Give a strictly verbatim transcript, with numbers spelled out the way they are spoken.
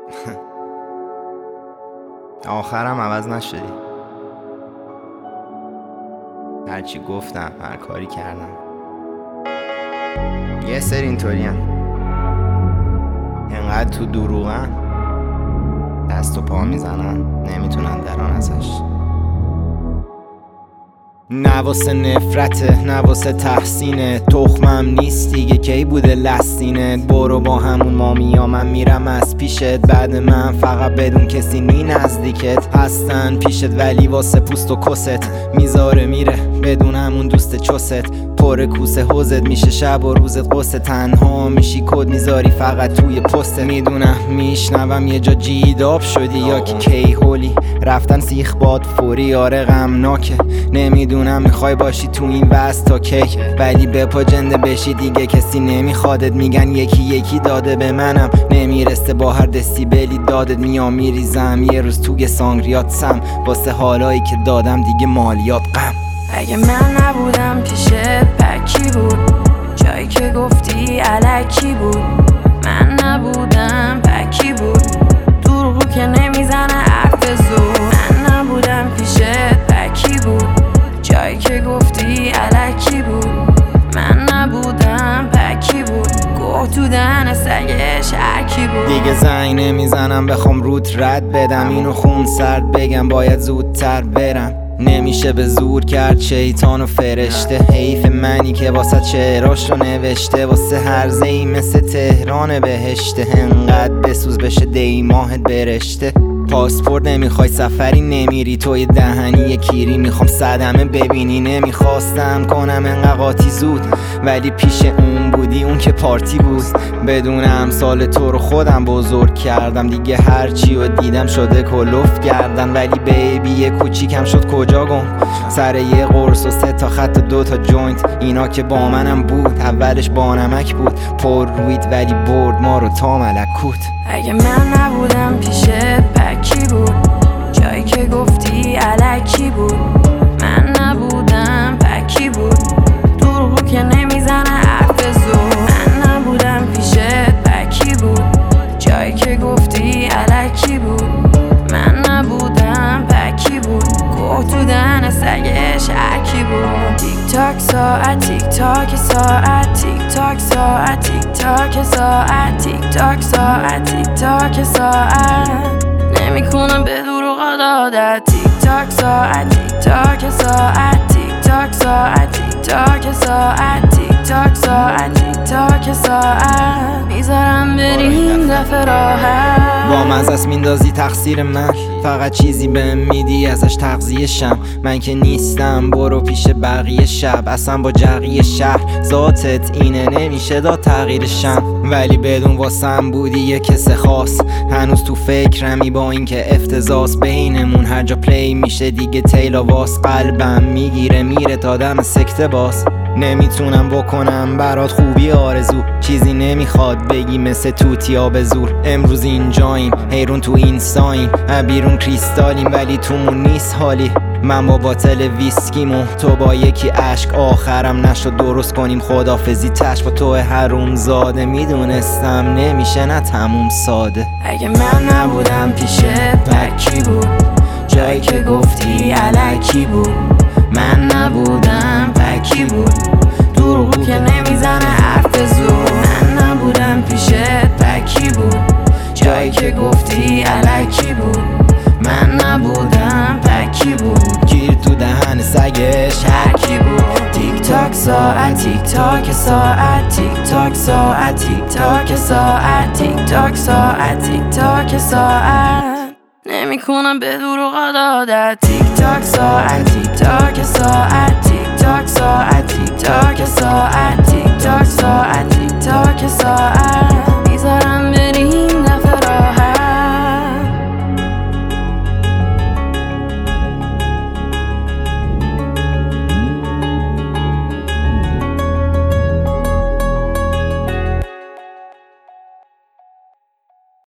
آخرم عوض نشدی. هرچی گفتم، هر کاری کردم، یه سری اینطوری هم انقدر تو دروغن، دست و پا میزنن نمیتونن دران ازش. نه واسه نفرته، نه واسه تحسینه، تخمم نیست دیگه کی بوده لستینت. برو با همون مامیا، من میرم از پیشت، بعد من فقط بدون کسی نی نزدیکت. هستن پیشت ولی واسه پوست و کست، میذاره میره بدون همون دوست چست. پر کوسه حوزت میشه شب و روزت قصه، تنها میشی کد میذاری فقط توی پست. میدونم میشنوم یه جا جیداب شدی یا که کی هولی رفتن سیخ باد فوری، آره غمناکه. نمیدونم میخوای باشی تو این وست تا کی، ولی به پا جنده بشی دیگه کسی نمیخوادت. میگن یکی یکی داده به منم نمیرسه، با هر دسیبلی دادت میام میریزم. یه روز توی سانگریات سم واسه حالایی که دادم دیگه مالیات غم. اگه من نبودم پیشت پکی بود، جایی که گفتی الکی بود. من نبودم پکی بود، دروغو که نمیزنه حرف زور. من نبودم پیشت پکی بود، جایی که گفتی الکی بود. من نبودم پکی بود، گفت تو دهن سگش هرکی بود. دیگه زنگ نمیزنم بخوام روت رد بدم، اینو خون سرد بگم باید زودتر برم. نمیشه به زور کرد شیطان و فرشته، حیف منی که واسه شعراش رو نوشته. واسه هر زی مثل تهران بهشته، انقدر بسوز بشه دی ماهت برشته. پاسپورت نمیخوای سفری نمیری، توی دهنی کیری میخوام صدمه ببینی. نمیخواستم کنم انقدر قاطی زود، ولی پیش اون بودی اون که پارتی بود. بدون امثال تو رو خودم بزرگ کردم، دیگه هرچی رو دیدم شده کلوف کردن. ولی بیبی یه کوچیکم شد کجا گم، سر یه قرص و سه تا خط و دو تا جوینت. اینا که با منم بود اولش با نمک بود، پر روید ولی برد ما رو تا ملکوت. اگه من نبودم پیشت پکی بود، جایی که گفتی الکی بود. من نبودم پکی بود، دروغو که نمیزنه حرف زور. من نبودم پیشت پکی بود، جایی که گفتی الکی بود. من نبودم پکی بود، گفت تو دهن سگش هرکی بود. تیک تاک ساعت، تیک تاک ساعت، تیک تاک ساعت، تیک تاک ساعت، تیک تاک ساعت، تیک تاک ساعت. نمیکنم به دروغ عادت. تیک تاک ساعت، تیک تاک ساعت، تیک تاک ساعت، تیک تاک ساعت، تیک تاک ساعت، تیک تاک ساعت. میذارم بریم دفعه راحت. با مزس میندازی تقصیر من، فقط چیزی بهم میدی ازش تغذیه شم. من که نیستم برو پیش بقیه شب، اصلا با جقیه شهر ذاتت اینه نمیشه داد تغییرشم. ولی بدون واسم بودی یه کس خاص، هنوز تو فکرمی با اینکه افتضاحس. بینمون هر جا پلی میشه دیگه تیلا واس، قلبم میگیره میره تا دم سکته باز. نمیتونم بکنم برات خوبی آرزو، چیزی نمیخواد بگی مثل توتیا به زور. امروز اینجاییم حیرون تو اینستاییم، بیرون کریستالیم ولی تومون نیست حالی. من با باتل ویسکیمو تو با یکی عشق، آخرم نشد درست کنیم خدافزی تش. با تو حروم زاده میدونستم نمیشه نه تموم ساده. اگه من نبودم پیشت پکی بود، جایی که گفتی الکی بود. من نبودم پکی بود، دروغو که نمیزنه حرف زور. من نبودم پیشت پکی بود، جایی که گفتی الکی بود. من نبودم پکی بود، گیر تو دهن سگش هرکی بود. تیک تاک ساعت، تیک تاک ساعت، تیک تاک ساعت، تیک تاک ساعت، تیک تاک ساعت، تیک تاک ساعت. نمیکنم به دروغ عادت. تیک تاک ساعت، تیک تاک ساعت.